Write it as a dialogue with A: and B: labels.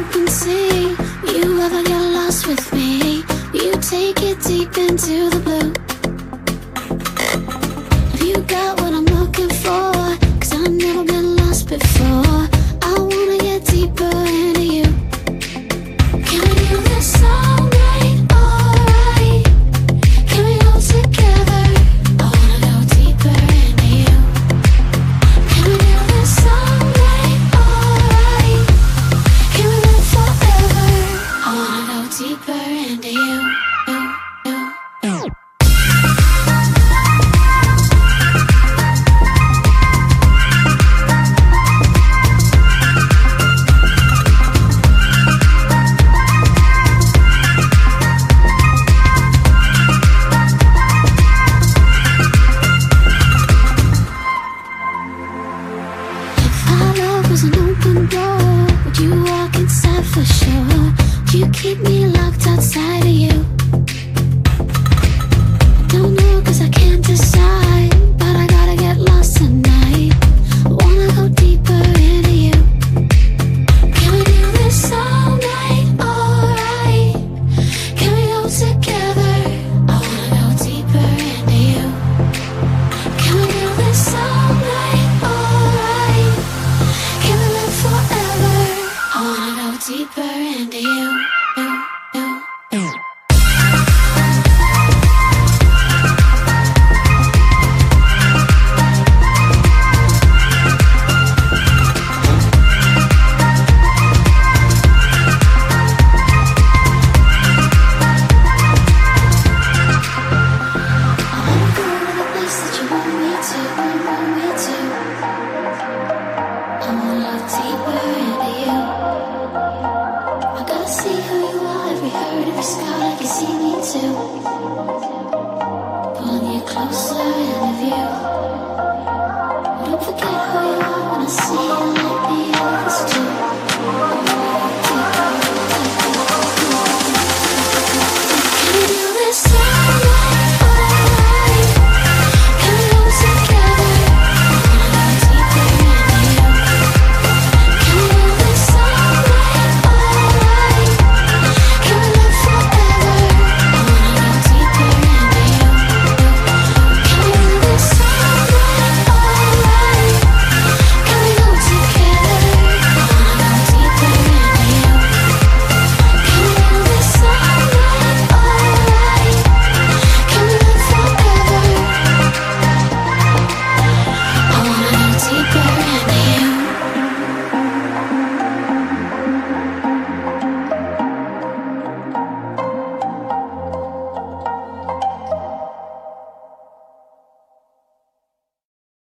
A: open sea. You ever get lost with me? You take it deep into the blue. Have you got what I'm looking for? 'Cause I've never been lost before. I wanna get deeper into you. Can we do this all night, alright? Can we go together? I wanna go deeper into you. Can we do this all night, alright? Can we live forever? I wanna go deeper into you. Was an open door, would you walk inside for sure? Would you keep me locked outside of you? I don't know 'cause I can't decide, but I gotta get lost tonight. I wanna go deeper into you. Can we do this all night, alright? Can we go together? I wanna go deeper into you. Can we do this all night, alright? Can we live forever? I wanna go deeper into you. Pulling you closer in view. Don't forget who you are when I see you.